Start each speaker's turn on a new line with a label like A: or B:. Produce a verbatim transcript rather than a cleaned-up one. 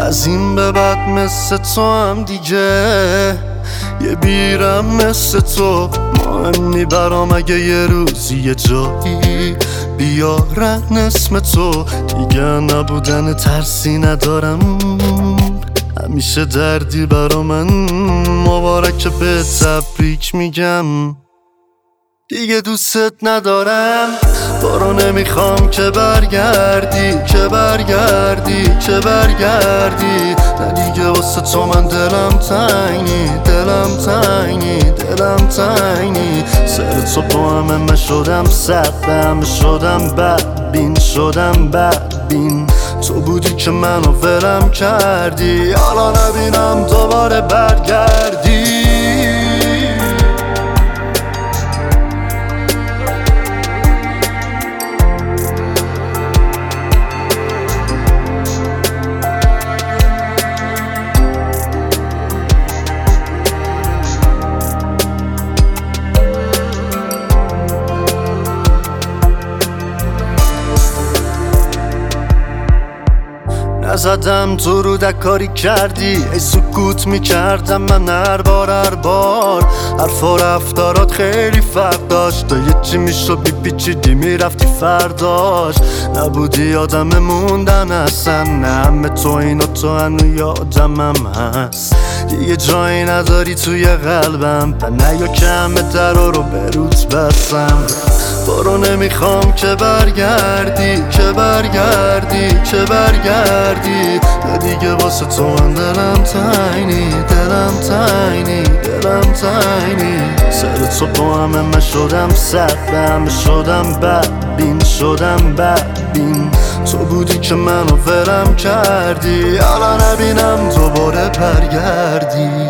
A: از این به بعد مثل تو هم دیگه یه بیرم مثل تو مهم نی برام اگه یه روزی یه جایی بیارن اسم تو. دیگه نبودن ترسی ندارم، همیشه دردی برا من. مبارک به تبریک میگم، دیگه دوستت ندارم. برو نمیخوام که برگردی، که برگردی، که برگردی. نه دیگه واسه تو من دلم تنگی، دلم تنگی، دلم تنگی. سر تو با همه من شدم سد، همه شدم بدبین، شدم بدبین. تو بودی که منو ولم کردی، حالا نبینم دوباره برگردی. نزدم تو رو دکاری کردی، ای سکوت میکردم من هر بار هر بار. حرف و رفتارات خیلی فرق داشت، تا یه چی میشد میپیچیدی میرفتی فرداش. نبودی آدم موندن اصلا، نه همه تو اینا تو هنو یادمم هست. دیگه جایی نداری توی قلبم، و نیا که همه درا رو به روت بستم. برو نمیخوام که برگردی، که برگردی، که برگردی. نه دیگه واسه تو من دلم تنگی، دلم تنگی، دلم تنگی. سر تو با همه من شدم سد، همه شدم بدبین، شدم بدبین. تو بودی که منو ولم کردی، حالا نبینم دوباره برگردی.